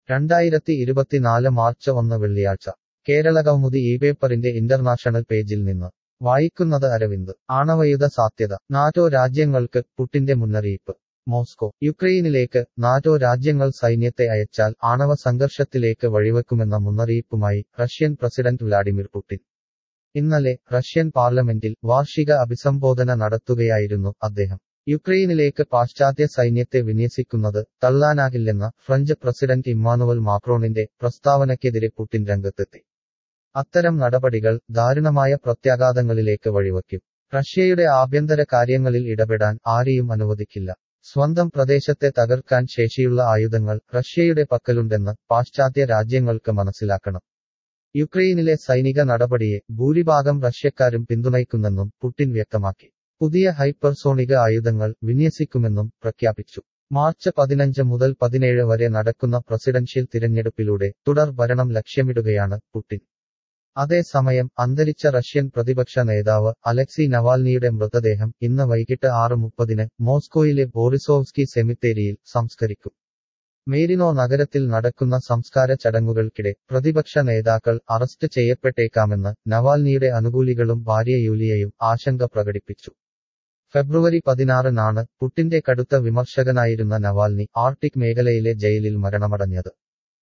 2024 March 1 വെള്ളിയാഴ്ച കേരളകൗമുദി ഈ പേപ്പറിന്റെ ഇന്റർനാഷണൽ പേജിൽ നിന്ന് വായിക്കുന്നത് അരവിന്ദ്. ആണവയുദ്ധ സാധ്യത നാറ്റോ രാജ്യങ്ങൾക്ക് പുടിന്റെ മുന്നറിയിപ്പ്. മോസ്കോ. യുക്രൈനിലേക്ക് നാറ്റോ രാജ്യങ്ങൾ സൈന്യത്തെ അയച്ചാൽ ആണവ സംഘർഷത്തിലേക്ക് വഴിവെക്കുമെന്ന മുന്നറിയിപ്പുമായി റഷ്യൻ പ്രസിഡന്റ് വ്ലാഡിമിർ പുടിൻ. ഇന്നലെ റഷ്യൻ പാർലമെന്റിൽ വാർഷിക അഭിസംബോധന നടത്തുകയായിരുന്നു അദ്ദേഹം. യുക്രൈനിലേക്ക് പാശ്ചാത്യ സൈന്യത്തെ വിന്യസിക്കുന്നത് തള്ളാനാകില്ലെന്ന ഫ്രഞ്ച് പ്രസിഡന്റ് ഇമ്മാനുവൽ മാക്രോണിന്റെ പ്രസ്താവനയ്ക്കെതിരെ പുടിൻ രംഗത്തെത്തി. അത്തരം നടപടികൾ ദാരുണമായ പ്രത്യാഘാതങ്ങളിലേക്ക് വഴിവെക്കും. റഷ്യയുടെ ആഭ്യന്തര കാര്യങ്ങളിൽ ഇടപെടാൻ ആരെയും അനുവദിക്കില്ല. സ്വന്തം പ്രദേശത്തെ തകർക്കാൻ ശേഷിയുള്ള ആയുധങ്ങൾ റഷ്യയുടെ പക്കലുണ്ടെന്ന് പാശ്ചാത്യ രാജ്യങ്ങൾക്ക് മനസ്സിലാക്കണം. യുക്രൈനിലെ സൈനിക നടപടിയെ ഭൂരിഭാഗം റഷ്യക്കാരും പിന്തുണയ്ക്കുന്നെന്നും പുടിൻ വ്യക്തമാക്കി. പുതിയ ഹൈപ്പർസോണിക ആയുധങ്ങൾ വിന്യസിക്കുമെന്നും പ്രഖ്യാപിച്ചു. മാർച്ച് 15 മുതൽ 17 വരെ നടക്കുന്ന പ്രസിഡൻഷ്യൽ തിരഞ്ഞെടുപ്പിലൂടെ തുടർ ഭരണം ലക്ഷ്യമിടുകയാണ് പുടിൻ. അതേസമയം അന്തരിച്ച റഷ്യൻ പ്രതിപക്ഷ നേതാവ് അലക്സി നവാൽനിയുടെ മൃതദേഹം ഇന്ന് വൈകിട്ട് 6:30 മോസ്കോയിലെ ബോറിസോവ്സ്കി സെമിത്തേരിയിൽ സംസ്കരിക്കും. മേരിനോ നഗരത്തിൽ നടക്കുന്ന സംസ്കാര ചടങ്ങുകൾക്കിടെ പ്രതിപക്ഷ നേതാക്കൾ അറസ്റ്റ് ചെയ്യപ്പെട്ടേക്കാമെന്ന് നവാൽനിയുടെ അനുകൂലികളും ഭാര്യ യൂലിയയും ആശങ്ക പ്രകടിപ്പിച്ചു. ഫെബ്രുവരി 16 പുടിന്റെ കടുത്ത വിമർശകനായിരുന്ന നവാൽനി ആർട്ടിക് മേഖലയിലെ ജയിലിൽ മരണമടഞ്ഞത്.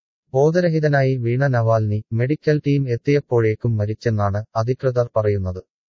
ബോധരഹിതനായി വീണ നവാൽനി മെഡിക്കൽ ടീം എത്തിയപ്പോഴേക്കും മരിച്ചെന്നാണ് അധികൃതർ പറയുന്നത്.